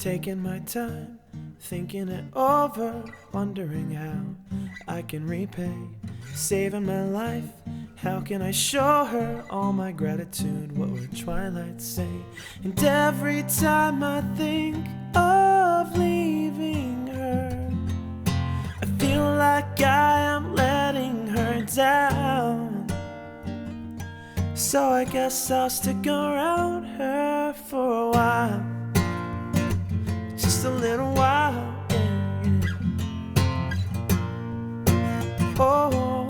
taking my time, thinking it over, wondering how I can repay, saving my life. How can I show her all my gratitude? What would Twilight say? And every time I think of leaving her, I feel like I am letting her down. So I guess I'll stick around her for a while, just a little while, yeah. Oh,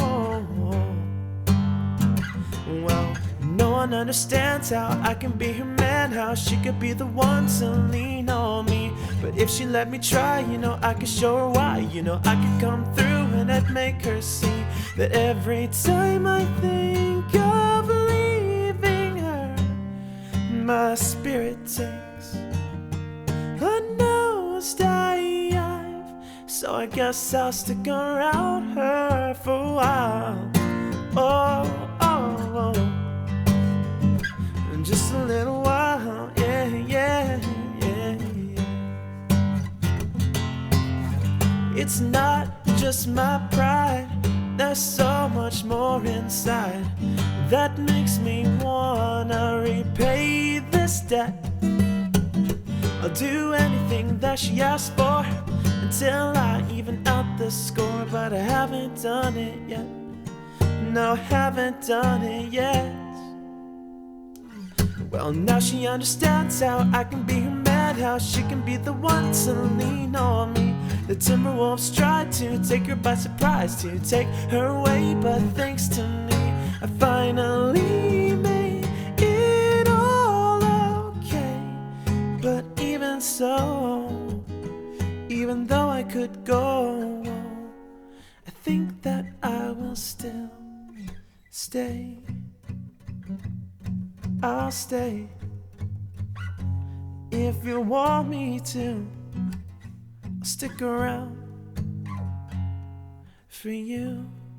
well, no one understands how I can be her man, how she could be the one to lean on me. But if she let me try, I could show her why. I could come through and I'd make her see that every time I think of leaving her, my spirit takes a nosedive. So I guess I'll stick around her for a while. Oh, just a little while, yeah, yeah, yeah, yeah. It's not just my pride, there's so much more inside that makes me wanna repay this debt. I'll do anything that she asks for until I even out the score, but I haven't done it yet. No, haven't done it yet. Well, now she understands how I can be her man, how she can be the one to lean on me. The Timberwolves tried to take her by surprise, to take her away, but thanks to me, I finally made it all okay. But even so, even though I could go, I think that I will still stay. I'll stay if you want me to. I'll stick around for you.